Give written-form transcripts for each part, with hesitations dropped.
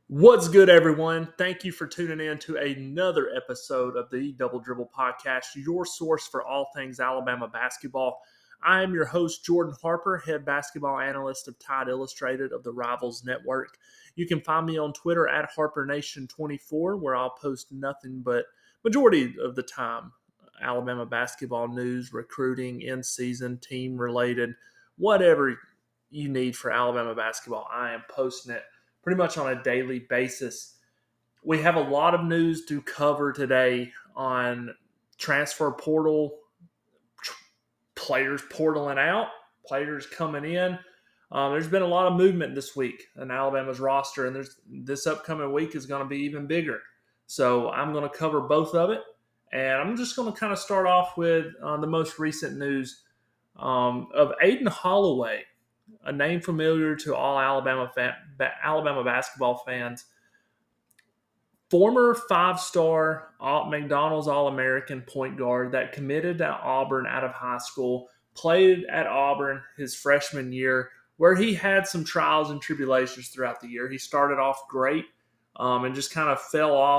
What's good, everyone? Thank you for tuning in to another episode of the Double Dribble Podcast, your source for all things Alabama basketball. I am your host, Jordan Harper, head basketball analyst of Tide Illustrated of the Rivals Network. You can find me on Twitter at HarperNation24, where I'll post nothing but majority of the time Alabama basketball news, recruiting, in-season, team-related, whatever you need for Alabama basketball. I am posting it pretty much on a daily basis. We have a lot of news to cover today on transfer portal, players portaling out, players coming in. There's been a lot of movement this week in Alabama's roster, and this upcoming week is going to be even bigger. So I'm going to cover both of it, and I'm just going to kind of start off with the most recent news of Aden Holloway, a name familiar to all Alabama basketball fans. Former five-star McDonald's All-American point guard that committed to Auburn out of high school, played at Auburn his freshman year, where he had some trials and tribulations throughout the year. He started off great and just kind of fell off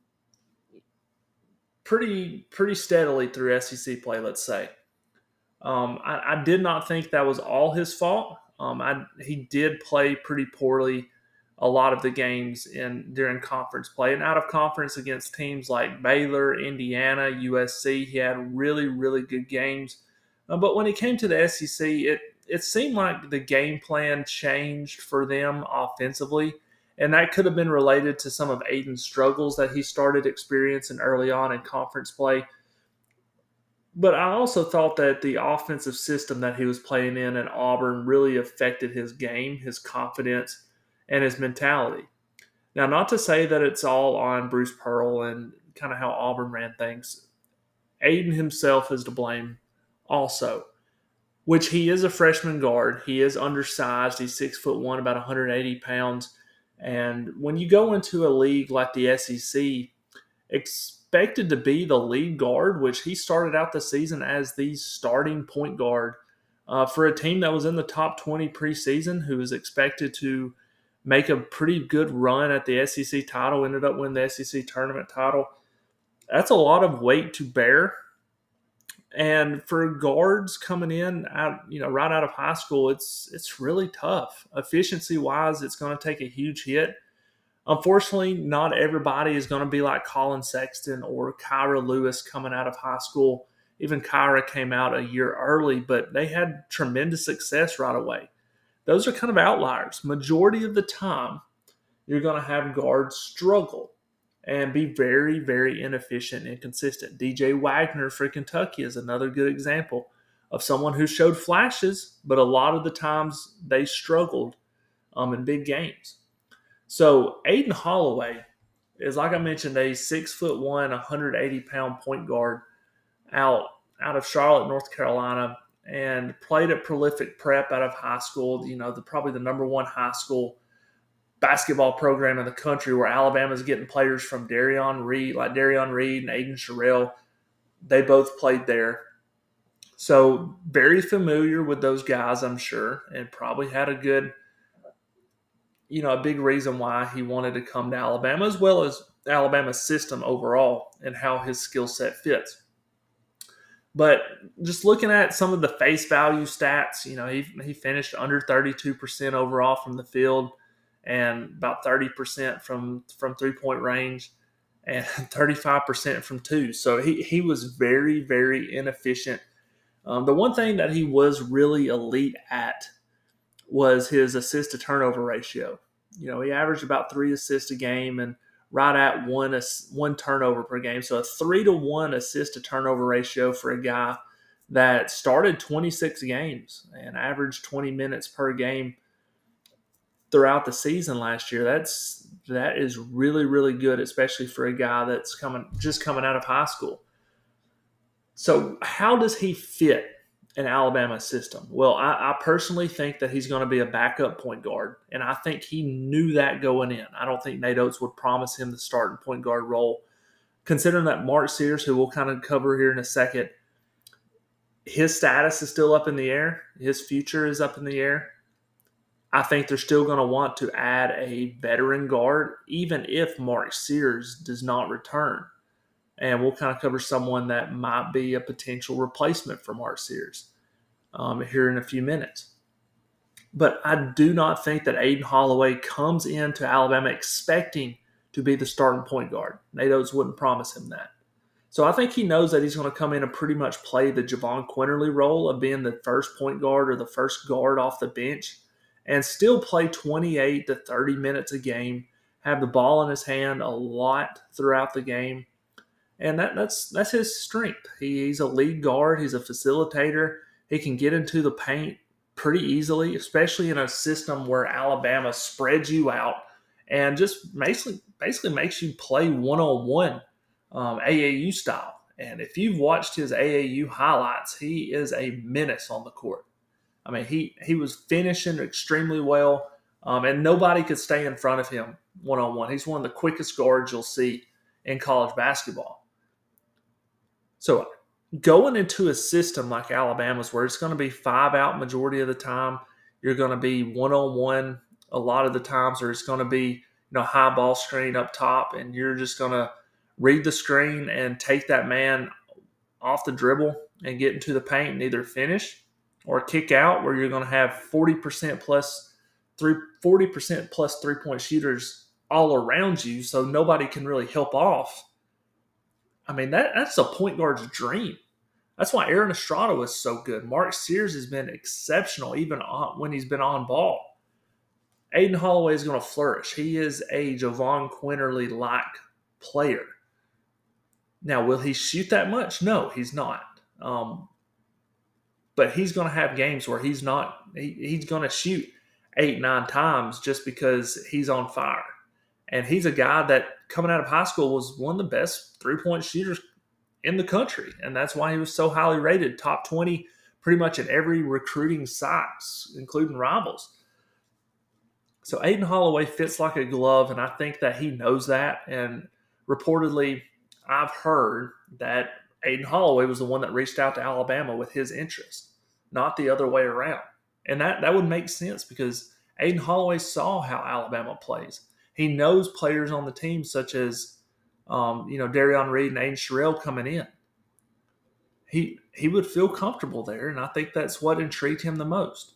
pretty steadily through SEC play, let's say. I did not think that was all his fault. He did play pretty poorly a lot of the games during conference play, and out of conference against teams like Baylor, Indiana, USC. He had really, really good games. But when he came to the SEC, it seemed like the game plan changed for them offensively, and that could have been related to some of Aden's struggles that he started experiencing early on in conference play. But I also thought that the offensive system that he was playing in at Auburn really affected his game, his confidence, and his mentality. Now, not to say that it's all on Bruce Pearl and kind of how Auburn ran things. Aden himself is to blame also, which he is a freshman guard. He is undersized. He's 6'1", about 180 pounds. And when you go into a league like the SEC, expected to be the lead guard, which he started out the season as the starting point guard for a team that was in the top 20 preseason, who was expected to make a pretty good run at the SEC title, ended up winning the SEC tournament title. That's a lot of weight to bear. And for guards coming in right out of high school, it's really tough. Efficiency-wise, it's going to take a huge hit. Unfortunately, not everybody is going to be like Colin Sexton or Kyra Lewis coming out of high school. Even Kyra came out a year early, but they had tremendous success right away. Those are kind of outliers. Majority of the time, you're going to have guards struggle and be very, very inefficient and inconsistent. DJ Wagner for Kentucky is another good example of someone who showed flashes, but a lot of the times they struggled in big games. So Aden Holloway is, like I mentioned, a 6'1", 180-pound point guard out of Charlotte, North Carolina, and played at Prolific Prep out of high school. Probably the number one high school basketball program in the country, where Alabama's getting players from Darion Reed and Aiden Sherrill. They both played there. So very familiar with those guys, I'm sure, and probably had a big reason why he wanted to come to Alabama, as well as Alabama's system overall and how his skill set fits. But just looking at some of the face value stats, he finished under 32% overall from the field and about 30% from three-point range and 35% from two. So he was very, very inefficient. The one thing that he was really elite at was his assist-to-turnover ratio. He averaged about 3 assists a game and right at one turnover per game. So a 3-to-1 assist-to-turnover ratio for a guy that started 26 games and averaged 20 minutes per game throughout the season last year. That is really, really good, especially for a guy that's just coming out of high school. So how does he fit an Alabama system? Well, I personally think that he's going to be a backup point guard, and I think he knew that going in. I don't think Nate Oates would promise him the starting point guard role. Considering that Mark Sears, who we'll kind of cover here in a second, his status is still up in the air. His future is up in the air. I think they're still going to want to add a veteran guard, even if Mark Sears does not return. And we'll kind of cover someone that might be a potential replacement for Mark Sears here in a few minutes. But I do not think that Aden Holloway comes into Alabama expecting to be the starting point guard. Nate Oates wouldn't promise him that. So I think he knows that he's going to come in and pretty much play the Javon Quinterly role of being the first point guard or the first guard off the bench and still play 28 to 30 minutes a game, have the ball in his hand a lot throughout the game. And that's his strength. He's a lead guard. He's a facilitator. He can get into the paint pretty easily, especially in a system where Alabama spreads you out and just basically makes you play one-on-one AAU style. And if you've watched his AAU highlights, he is a menace on the court. I mean, he was finishing extremely well, and nobody could stay in front of him one-on-one. He's one of the quickest guards you'll see in college basketball. So going into a system like Alabama's where it's going to be 5-out majority of the time, you're going to be one-on-one a lot of the times, or it's going to be high ball screen up top, and you're just going to read the screen and take that man off the dribble and get into the paint and either finish or kick out, where you're going to have 40% plus 3-point shooters all around you, so nobody can really help off. I mean, that's a point guard's dream. That's why Aaron Estrada was so good. Mark Sears has been exceptional even when he's been on ball. Aden Holloway is going to flourish. He is a Javon Quinterly-like player. Now, will he shoot that much? No, he's not. But he's going to have games where he's going to shoot 8-9 times just because he's on fire. And he's a guy that coming out of high school was one of the best 3-point shooters in the country. And that's why he was so highly rated, top 20 pretty much at every recruiting site, including Rivals. So Aden Holloway fits like a glove, and I think that he knows that. And reportedly, I've heard that Aden Holloway was the one that reached out to Alabama with his interest, not the other way around. And that would make sense because Aden Holloway saw how Alabama plays. He knows players on the team such as, Darion Reed and Aiden Sherrill coming in. He would feel comfortable there, and I think that's what intrigued him the most.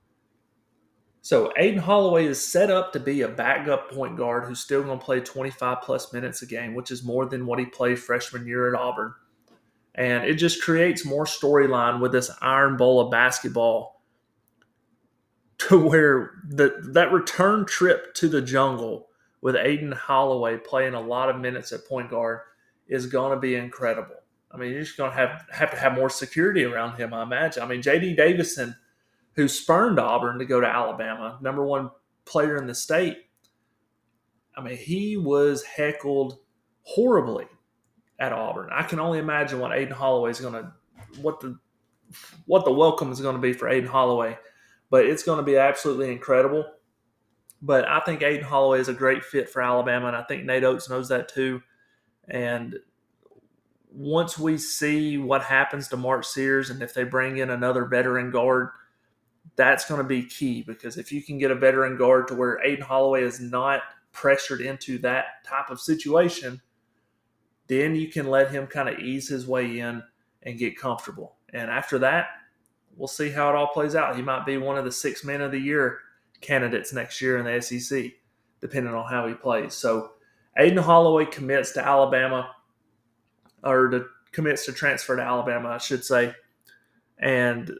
So Aden Holloway is set up to be a backup point guard who's still going to play 25-plus minutes a game, which is more than what he played freshman year at Auburn. And it just creates more storyline with this Iron Bowl of basketball to where that return trip to the jungle with Aden Holloway playing a lot of minutes at point guard is going to be incredible. I mean, you're just going to have to have more security around him, I imagine. I mean, J.D. Davison, who spurned Auburn to go to Alabama, number one player in the state, I mean, he was heckled horribly at Auburn. I can only imagine what Aden Holloway is going to – what the welcome is going to be for Aden Holloway. But it's going to be absolutely incredible. But I think Aden Holloway is a great fit for Alabama, and I think Nate Oates knows that too. And once we see what happens to Mark Sears and if they bring in another veteran guard, that's going to be key, because if you can get a veteran guard to where Aden Holloway is not pressured into that type of situation, then you can let him kind of ease his way in and get comfortable. And after that, we'll see how it all plays out. He might be one of the 6 men of the year candidates next year in the SEC, depending on how he plays. So Aden Holloway commits to Alabama, or commits to transfer to Alabama, I should say. And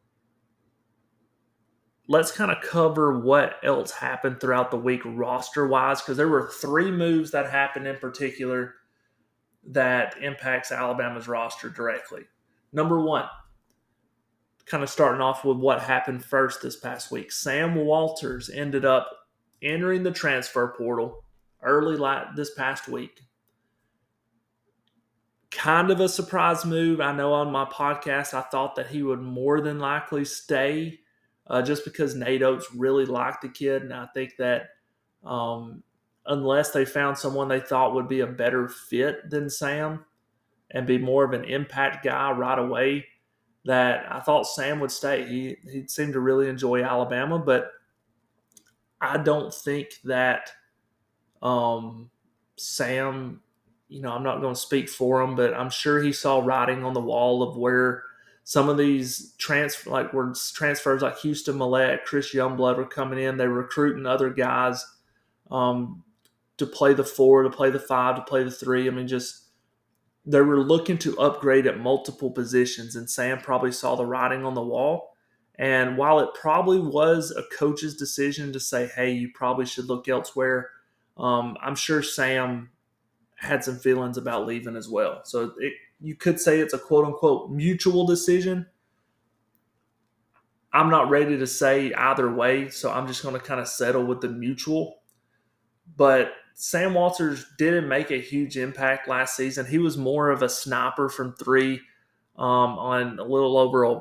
let's kind of cover what else happened throughout the week roster-wise, because there were 3 moves that happened in particular that impacts Alabama's roster directly. Number 1, kind of starting off with what happened first this past week. Sam Walters ended up entering the transfer portal early this past week. Kind of a surprise move. I know on my podcast I thought that he would more than likely stay just because Nate Oates really liked the kid. And I think that unless they found someone they thought would be a better fit than Sam and be more of an impact guy right away, that I thought Sam would stay. He seemed to really enjoy Alabama, but I don't think that Sam, I'm not going to speak for him, but I'm sure he saw writing on the wall of where some of these transfers like Houston Millette, Chris Youngblood were coming in. They were recruiting other guys um, to play the 4, to play the 5, to play the 3. I mean, just they were looking to upgrade at multiple positions, and Sam probably saw the writing on the wall. And while it probably was a coach's decision to say, hey, you probably should look elsewhere, I'm sure Sam had some feelings about leaving as well. So you could say it's a quote unquote mutual decision. I'm not ready to say either way, so I'm just going to kind of settle with the mutual. But Sam Walters didn't make a huge impact last season. He was more of a sniper from 3 on a little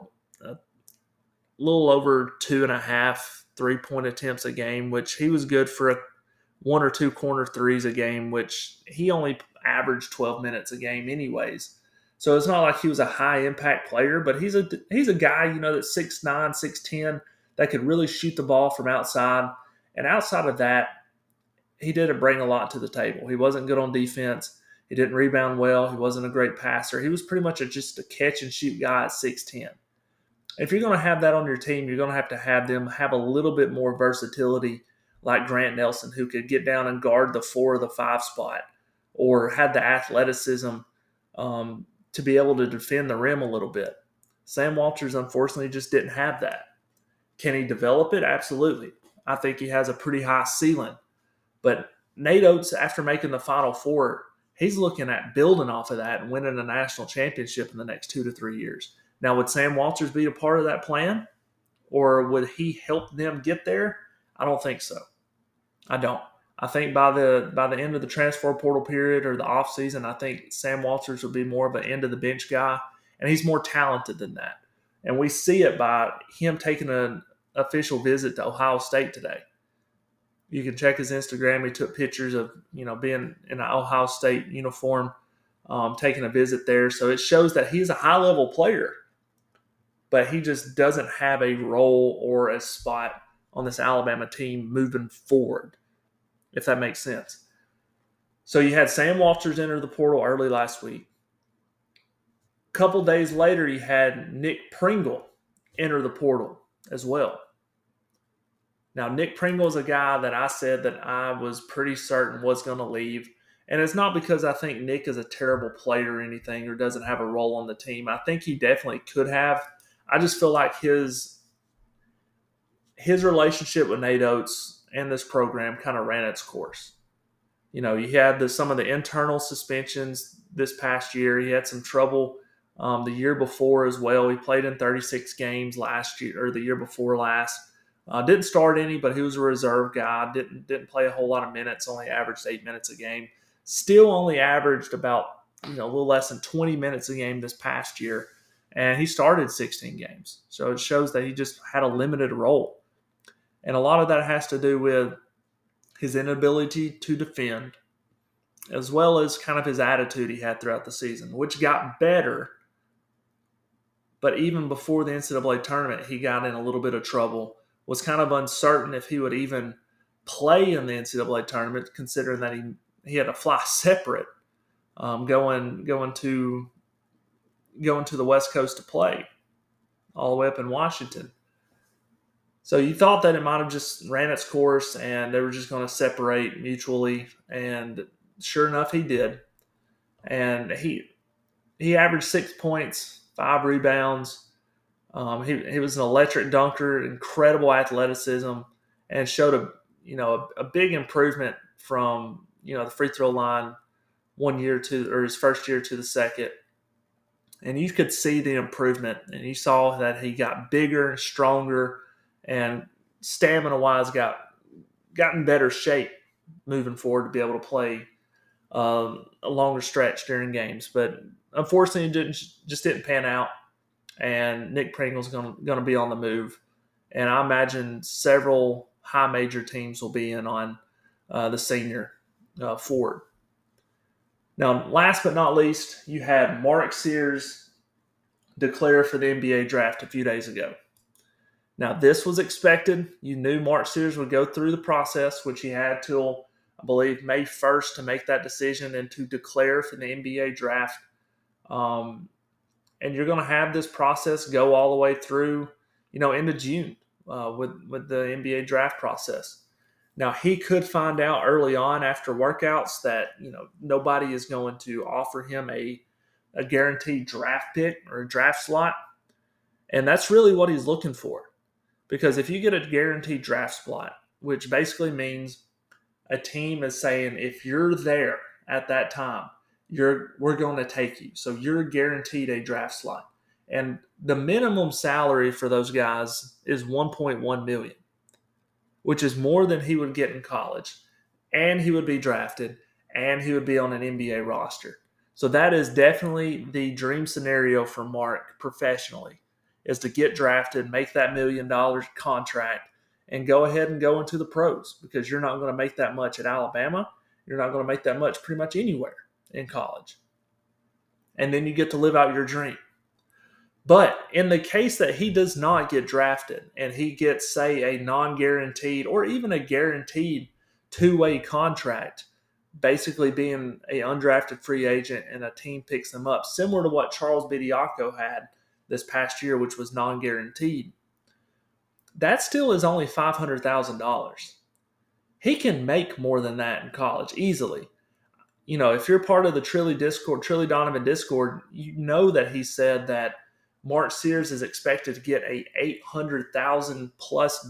over 2.5 3-point attempts a game, which he was good for 1 or 2 corner threes a game, which he only averaged 12 minutes a game anyways. So it's not like he was a high impact player, but he's a guy, that's 6'9", 6'10", that could really shoot the ball from outside. And outside of that, he didn't bring a lot to the table. He wasn't good on defense. He didn't rebound well. He wasn't a great passer. He was pretty much just a catch and shoot guy at 6'10". If you're going to have that on your team, you're going to have them have a little bit more versatility, like Grant Nelson, who could get down and guard the 4 or the 5 spot, or had the athleticism to be able to defend the rim a little bit. Sam Walters, unfortunately, just didn't have that. Can he develop it? Absolutely. I think he has a pretty high ceiling. But Nate Oates, after making the Final Four, he's looking at building off of that and winning a national championship in the next 2 to 3 years. Now, would Sam Walters be a part of that plan? Or would he help them get there? I don't think so. I don't. I think by the end of the transfer portal period or the offseason, I think Sam Walters will be more of an end of the bench guy, and he's more talented than that. And we see it by him taking an official visit to Ohio State today. You can check his Instagram. He took pictures of being in an Ohio State uniform, taking a visit there. So it shows that he's a high-level player, but he just doesn't have a role or a spot on this Alabama team moving forward, if that makes sense. So you had Sam Walters enter the portal early last week. A couple days later, you had Nick Pringle enter the portal as well. Now, Nick Pringle is a guy that I said that I was pretty certain was going to leave. And it's not because I think Nick is a terrible player or anything or doesn't have a role on the team. I think he definitely could have. I just feel like his relationship with Nate Oates and this program kind of ran its course. You had some of the internal suspensions this past year. He had some trouble the year before as well. He played in 36 games last year or the year before last. Didn't start any, but he was a reserve guy. Didn't play a whole lot of minutes. Only averaged 8 minutes a game. Still only averaged about a little less than 20 minutes a game this past year, and he started 16 games. So it shows that he just had a limited role, and a lot of that has to do with his inability to defend, as well as kind of his attitude he had throughout the season, which got better. But even before the NCAA tournament, he got in a little bit of trouble. Was kind of uncertain if he would even play in the NCAA tournament, considering that he had to fly separate, going to the West Coast to play, all the way up in Washington. So you thought that it might have just ran its course and they were just going to separate mutually, and sure enough, he did. And he averaged 6 points, 5 rebounds. He was an electric dunker, incredible athleticism, and showed a big improvement from the free throw line 1 year to, or his first year to the second. And you could see the improvement, and you saw that he got bigger and stronger, and stamina wise got in better shape moving forward to be able to play a longer stretch during games. But unfortunately, it didn't pan out. And Nick Pringle's going to be on the move. And I imagine several high major teams will be in on the senior forward. Now, last but not least, you had Mark Sears declare for the NBA draft a few days ago. Now, this was expected. You knew Mark Sears would go through the process, which he had till, I believe, May 1st to make that decision and to declare for the NBA draft. And you're going to have this process go all the way through, into June with the NBA draft process. Now, he could find out early on after workouts that, nobody is going to offer him a guaranteed draft pick or a draft slot. And that's really what he's looking for. Because if you get a guaranteed draft spot, which basically means a team is saying, if you're there at that time, we're going to take you. So you're guaranteed a draft slot. And the minimum salary for those guys is $1.1 million, which is more than he would get in college. And he would be drafted, and he would be on an NBA roster. So that is definitely the dream scenario for Mark professionally, is to get drafted, make that $1 million contract, and go ahead and go into the pros, because you're not going to make that much at Alabama. You're not going to make that much pretty much anywhere in college. And then you get to live out your dream. But in the case that he does not get drafted and he gets, say, a non-guaranteed or even a guaranteed two-way contract, basically being an undrafted free agent and a team picks him up, similar to what Charles Bediako had this past year, which was non-guaranteed, that still is only $500,000. He can make more than that in college easily. If you're part of the Trilly Donovan Discord, you know that he said that Mark Sears is expected to get a $800,000 plus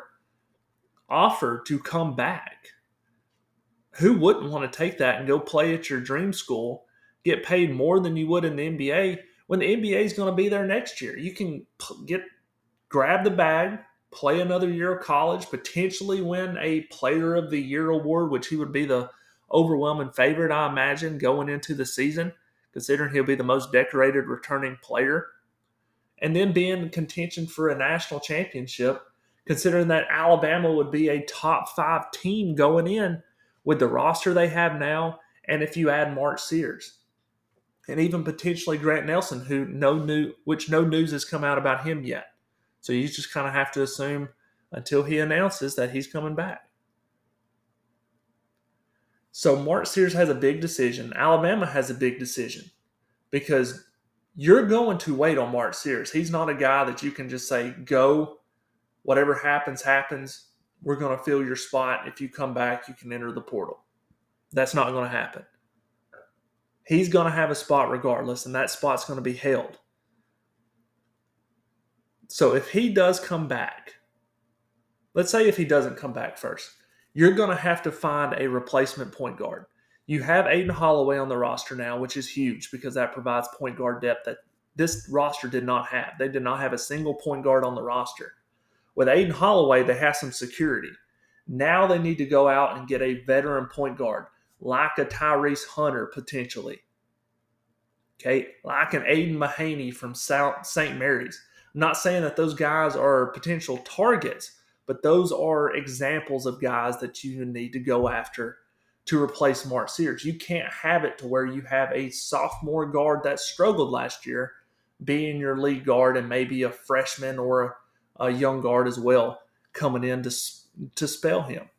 offer to come back. Who wouldn't want to take that and go play at your dream school, get paid more than you would in the NBA, when the NBA is going to be there next year? You can grab the bag, play another year of college, potentially win a Player of the Year award, which he would be the overwhelming favorite, I imagine, going into the season, considering he'll be the most decorated returning player, and then be in contention for a national championship, considering that Alabama would be a top 5 team going in with the roster they have now, and if you add Mark Sears, and even potentially Grant Nelson, which no news has come out about him yet. So you just kind of have to assume until he announces that he's coming back. So Mark Sears has a big decision. Alabama has a big decision, because you're going to wait on Mark Sears. He's not a guy that you can just say, go, whatever happens, happens. We're going to fill your spot. If you come back, you can enter the portal. That's not going to happen. He's going to have a spot regardless, and that spot's going to be held. So if he does come back, let's say if he doesn't come back first, you're going to have to find a replacement point guard. You have Aden Holloway on the roster now, which is huge because that provides point guard depth that this roster did not have. They did not have a single point guard on the roster. With Aden Holloway, they have some security. Now they need to go out and get a veteran point guard, like a Tyrese Hunter potentially. Okay, like an Aiden Mahaney from St. Mary's. I'm not saying that those guys are potential targets, but those are examples of guys that you need to go after to replace Mark Sears. You can't have it to where you have a sophomore guard that struggled last year being your lead guard, and maybe a freshman or a young guard as well coming in to spell him.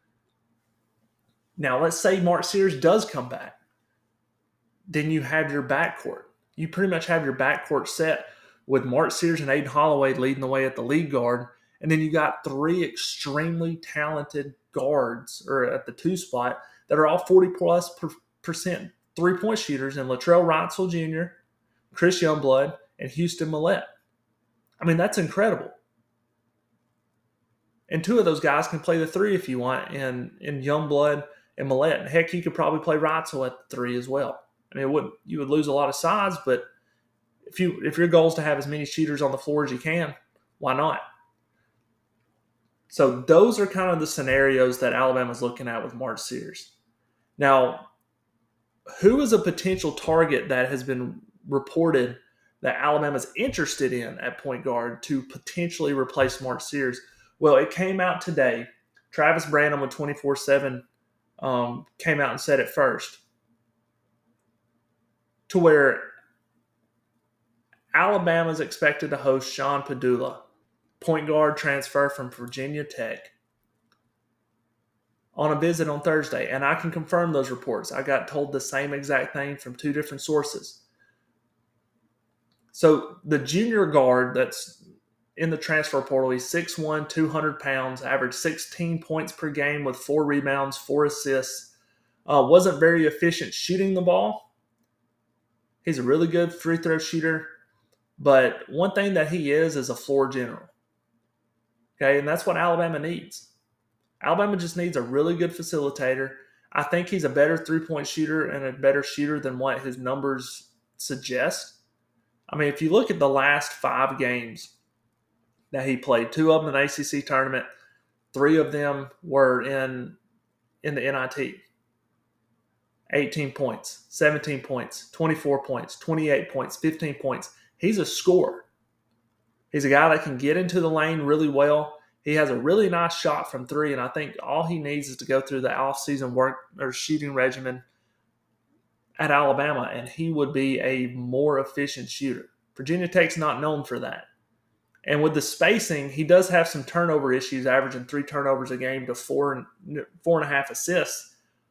Now, let's say Mark Sears does come back. Then you have your backcourt. You pretty much have your backcourt set with Mark Sears and Aden Holloway leading the way at the lead guard. And then you got 3 extremely talented guards, or at the 2 spot, that are all 40+% three-point shooters in Latrell Wrightsville Jr., Chris Youngblood, and Houston Millette. I mean, that's incredible. And 2 of those guys can play the 3 if you want, in Youngblood and Millette. And heck, you could probably play Wrightsville at the 3 as well. I mean, you would lose a lot of size, but if your goal is to have as many shooters on the floor as you can, why not? So those are kind of the scenarios that Alabama's looking at with Mark Sears. Now, who is a potential target that has been reported that Alabama's interested in at point guard to potentially replace Mark Sears? Well, it came out today. Travis Branham with 24/7 came out and said it first, to where Alabama's expected to host Sean Padula point guard transfer from Virginia Tech, on a visit on Thursday, and I can confirm those reports. I got told the same exact thing from two different sources. So the junior guard that's in the transfer portal, he's 6'1", 200 pounds, averaged 16 points per game with 4 rebounds, 4 assists. Wasn't very efficient shooting the ball. He's a really good free throw shooter, but one thing that he is a floor general. Okay, and that's what Alabama needs. Alabama just needs a really good facilitator. I think he's a better three-point shooter and a better shooter than what his numbers suggest. I mean, if you look at the last 5 games that he played, 2 of them in the ACC tournament, 3 of them were in the NIT. 18 points, 17 points, 24 points, 28 points, 15 points. He's a scorer. He's a guy that can get into the lane really well. He has a really nice shot from 3, and I think all he needs is to go through the off-season work or shooting regimen at Alabama, and he would be a more efficient shooter. Virginia Tech's not known for that. And with the spacing, he does have some turnover issues, averaging 3 turnovers a game to 4.5 assists.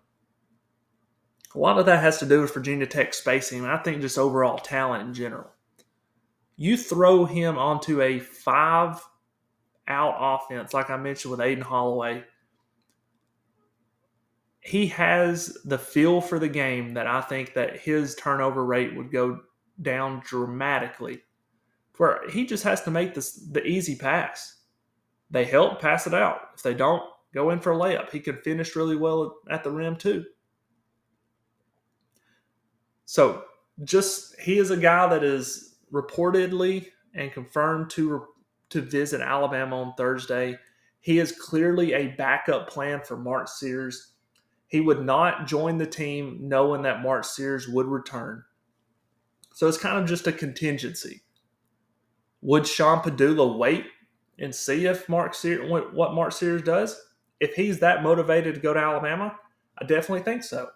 A lot of that has to do with Virginia Tech spacing, and I think just overall talent in general. You throw him onto a 5-out offense, like I mentioned with Aden Holloway, he has the feel for the game that I think that his turnover rate would go down dramatically, where he just has to make the easy pass. They help, pass it out. If they don't, go in for a layup. He can finish really well at the rim too. So he is a guy that is reportedly and confirmed to visit Alabama on Thursday. He is clearly a backup plan for Mark Sears. He would not join the team knowing that Mark Sears would return. So it's kind of just a contingency. Would Sean Padula wait and see if what Mark Sears does? If he's that motivated to go to Alabama, I definitely think so.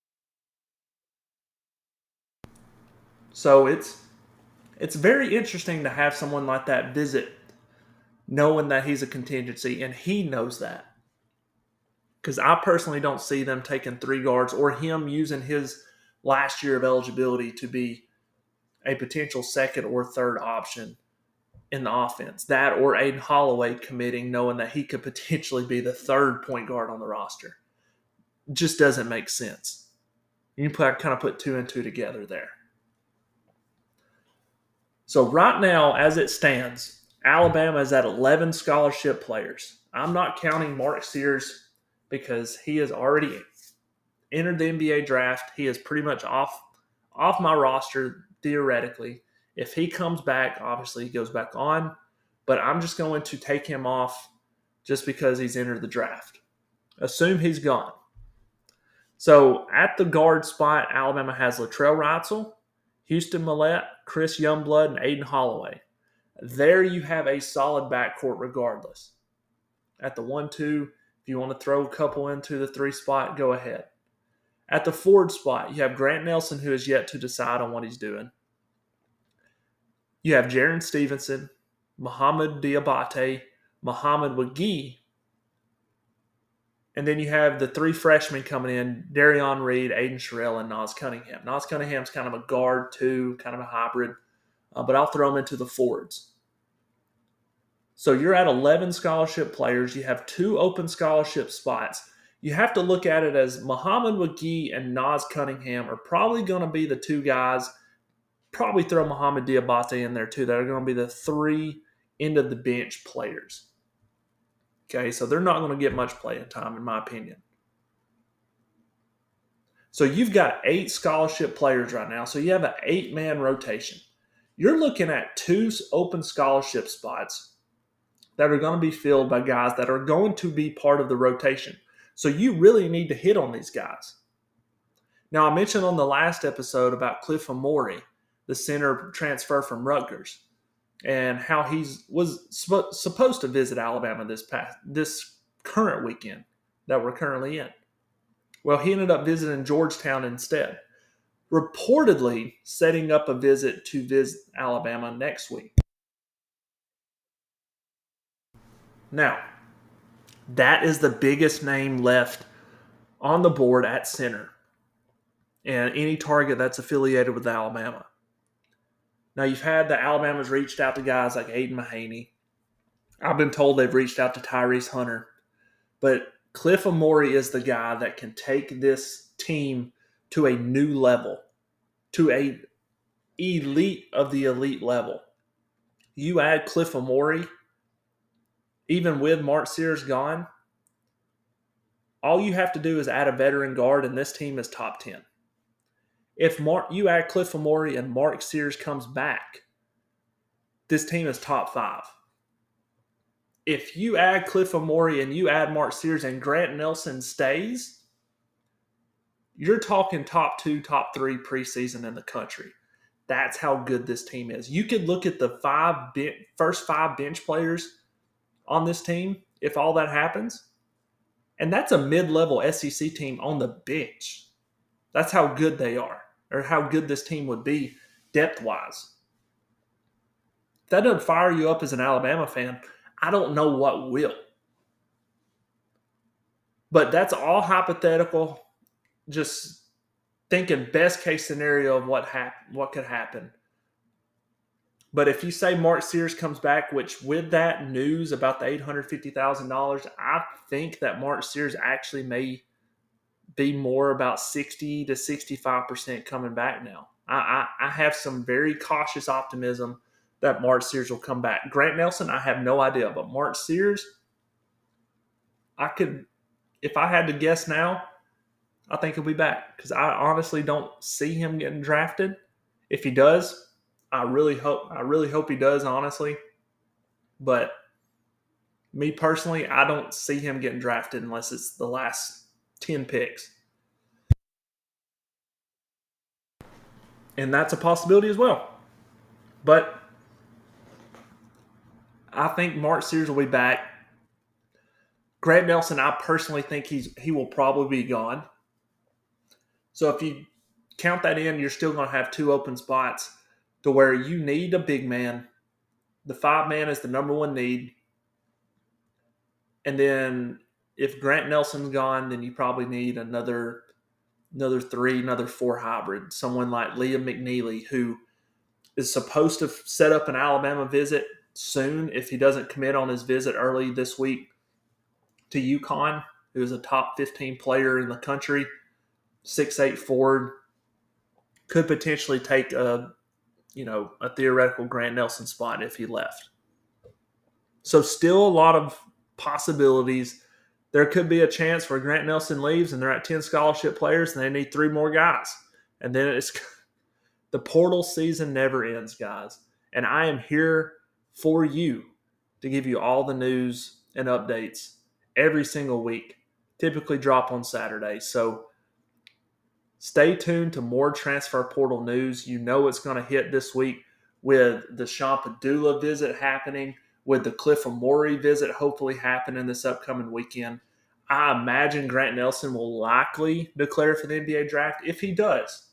So it's very interesting to have someone like that visit knowing that he's a contingency, and he knows that. Because I personally don't see them taking 3 guards or him using his last year of eligibility to be a potential second or third option in the offense. That or Aden Holloway committing knowing that he could potentially be the 3rd point guard on the roster. Just doesn't make sense. You can kind of put 2 and 2 together there. So right now, as it stands, Alabama is at 11 scholarship players. I'm not counting Mark Sears because he has already entered the NBA draft. He is pretty much off my roster theoretically. If he comes back, obviously he goes back on, but I'm just going to take him off just because he's entered the draft. Assume he's gone. So at the guard spot, Alabama has Latrell Wrightsell, Houston Millette, Chris Youngblood, and Aden Holloway. There you have a solid backcourt regardless. At the 1-2, if you want to throw a couple into the 3 spot, go ahead. At the forward spot, you have Grant Nelson, who is yet to decide on what he's doing. You have Jaron Stevenson, Muhammad Diabate, Muhammad Wagi, and then you have the 3 freshmen coming in, Darion Reed, Aiden Sherrill, and Nas Cunningham. Nas Cunningham's kind of a guard too, kind of a hybrid, but I'll throw him into the forwards. So you're at 11 scholarship players. You have 2 open scholarship spots. You have to look at it as Muhammad Wagi and Nas Cunningham are probably going to be the 2 guys. Probably throw Muhammad Diabate in there too. That are going to be the 3 end of the bench players. Okay, so they're not going to get much playing time, in my opinion. So you've got 8 scholarship players right now. So you have an 8-man rotation. You're looking at 2 open scholarship spots that are going to be filled by guys that are going to be part of the rotation. So you really need to hit on these guys. Now, I mentioned on the last episode about Cliff Amore, the center transfer from Rutgers, and how he was supposed to visit Alabama this current weekend that we're currently in. Well, he ended up visiting Georgetown instead, reportedly setting up a visit to visit Alabama next week. Now, that is the biggest name left on the board at center, and any target that's affiliated with Alabama. Now, you've had the Alabama's reached out to guys like Aiden Mahaney. I've been told they've reached out to Tyrese Hunter. But Cliff Amore is the guy that can take this team to a new level, to a elite of the elite level. You add Cliff Amore, even with Mark Sears gone, all you have to do is add a veteran guard, and this team is top 10. If you add Cliff Amore and Mark Sears comes back, this team is top 5. If you add Cliff Amore and you add Mark Sears and Grant Nelson stays, you're talking top 2, top 3 preseason in the country. That's how good this team is. You could look at the first 5 bench players on this team, if all that happens, and that's a mid-level SEC team on the bench. That's how good they are, or how good this team would be depth-wise. If that doesn't fire you up as an Alabama fan, I don't know what will. But that's all hypothetical, just thinking best case scenario of what could happen. But if you say Mark Sears comes back, which with that news about the $850,000, I think that Mark Sears actually may be more about 60 to 65% coming back now. I have some very cautious optimism that Mark Sears will come back. Grant Nelson, I have no idea. But Mark Sears, if I had to guess now, I think he'll be back. Because I honestly don't see him getting drafted. If he does, I really hope he does, honestly. But me personally, I don't see him getting drafted unless it's the last 10 picks. And that's a possibility as well. But I think Mark Sears will be back. Grant Nelson, I personally think he will probably be gone. So if you count that in, you're still going to have 2 open spots to where you need a big man. The 5-man is the number 1 need. And then if Grant Nelson's gone, then you probably need another 3, another 4 hybrid. Someone like Liam McNeely, who is supposed to set up an Alabama visit soon if he doesn't commit on his visit early this week to UConn, who is a top 15 player in the country, 6'8" forward, could potentially take a theoretical Grant Nelson spot if he left. So still a lot of possibilities. There could be a chance where Grant Nelson leaves and they're at 10 scholarship players and they need 3 more guys. And then the portal season never ends, guys. And I am here for you to give you all the news and updates every single week. Typically drop on Saturday. So stay tuned to more transfer portal news. You know it's going to hit this week with the Sean Padula visit happening, with the Cliff Amore visit hopefully happening this upcoming weekend. I imagine Grant Nelson will likely declare for the NBA draft. If he does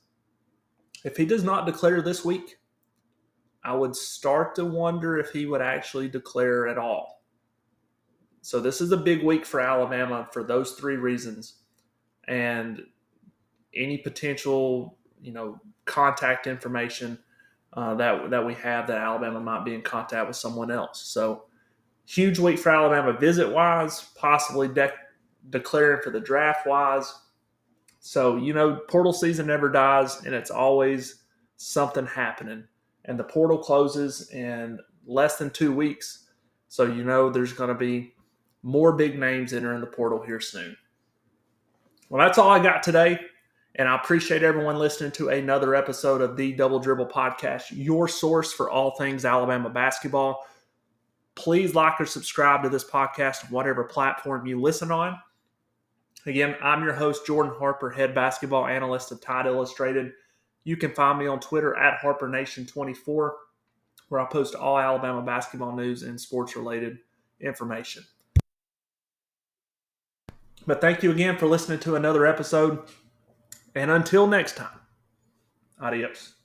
not declare this week, I would start to wonder if he would actually declare at all. So this is a big week for Alabama for those 3 reasons. And any potential, contact information that we have that Alabama might be in contact with someone else. So huge week for Alabama visit-wise, possibly declaring for the draft-wise. So, portal season never dies, and it's always something happening. And the portal closes in less than 2 weeks. So, there's going to be more big names entering the portal here soon. Well, that's all I got today. And I appreciate everyone listening to another episode of the Double Dribble Podcast, your source for all things Alabama basketball. Please like or subscribe to this podcast on whatever platform you listen on. Again, I'm your host, Jordan Harper, head basketball analyst of Tide Illustrated. You can find me on Twitter at HarperNation24, where I post all Alabama basketball news and sports-related information. But thank you again for listening to another episode. And until next time, adios.